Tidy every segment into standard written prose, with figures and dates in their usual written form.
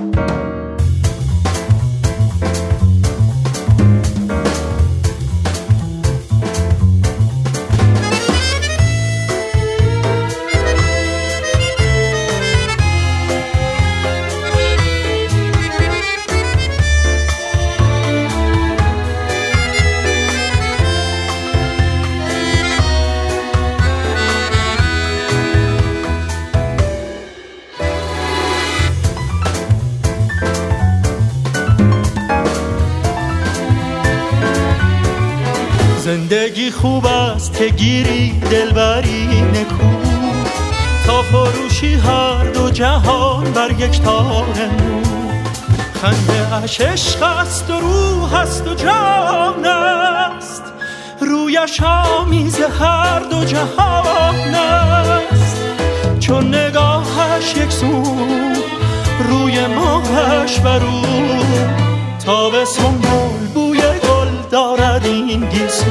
زندگی خوب است که گیری دلبری نکو، تا فروشی هر دو جهان بر یک تار نور. خنده اش عشق است و روح است و جان است، رویش آمیز هر دو جهان است. چون نگاهش یک سو، روی ماهش برو، تا به سنبول بوی گل دارد این گیسو.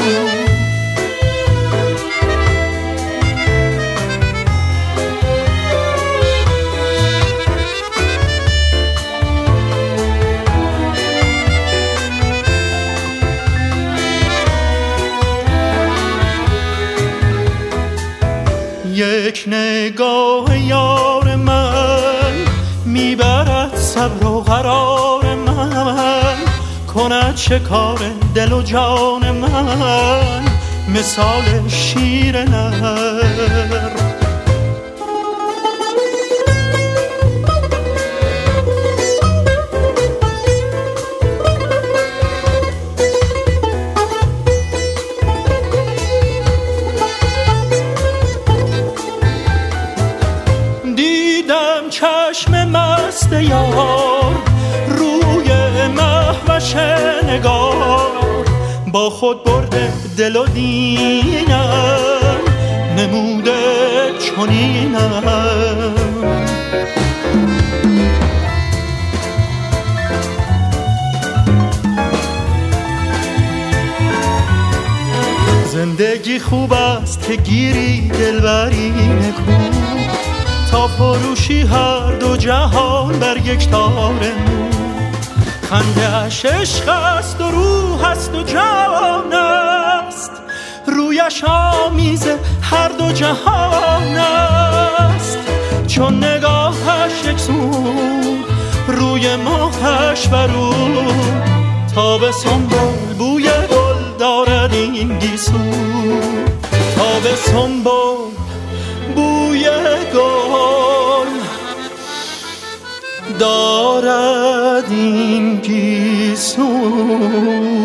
یک نگاه یار من میبرد صبر و قرار من، کند شکار دل و جان من مثال شیر نر. دیدم چشم مست یار روی مهوش نگار، با خود برده دل و دینم نموده چنینم. زندگی خوب است که گیری دلبری نکو، تا فروشی هر دو جهان بر یک تار نور. خنده اش عشق است و روح است و جان است، رویش آمیز هر دو جهان است. چون نگاهش یک سو، روی ماهش برو، تا به سنبول بوی گل دارد این گیسو. تا به سنبول بوی گل دارد این گیسو.